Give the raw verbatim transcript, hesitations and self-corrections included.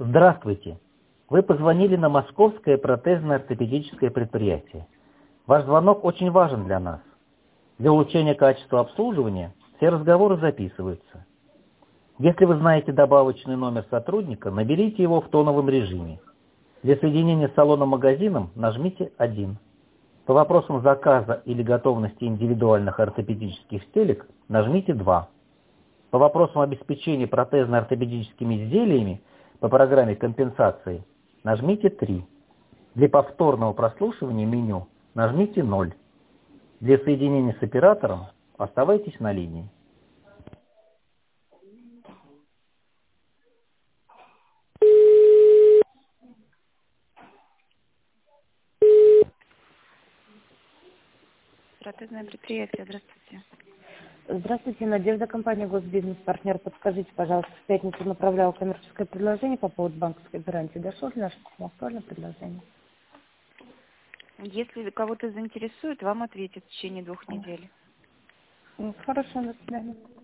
Здравствуйте. Вы позвонили на Московское протезно-ортопедическое предприятие. Ваш звонок очень важен для нас. Для улучшения качества обслуживания все разговоры записываются. Если вы знаете добавочный номер сотрудника, наберите его в тоновом режиме. Для соединения с салоном-магазином нажмите один. По вопросам заказа или готовности индивидуальных ортопедических стелек нажмите два. По вопросам обеспечения протезно-ортопедическими изделиями по программе компенсации нажмите три. Для повторного прослушивания меню нажмите ноль. Для соединения с оператором оставайтесь на линии. Протезное предприятие, здравствуйте. Здравствуйте, Надежда, компания «Госбизнес-партнер». Подскажите, пожалуйста, в пятницу направляла коммерческое предложение по поводу банковской гарантии. Дошло ли наше письмо? Актуальное предложение? Если кого-то заинтересует, вам ответят в течение двух недель. Хорошо, до свидания.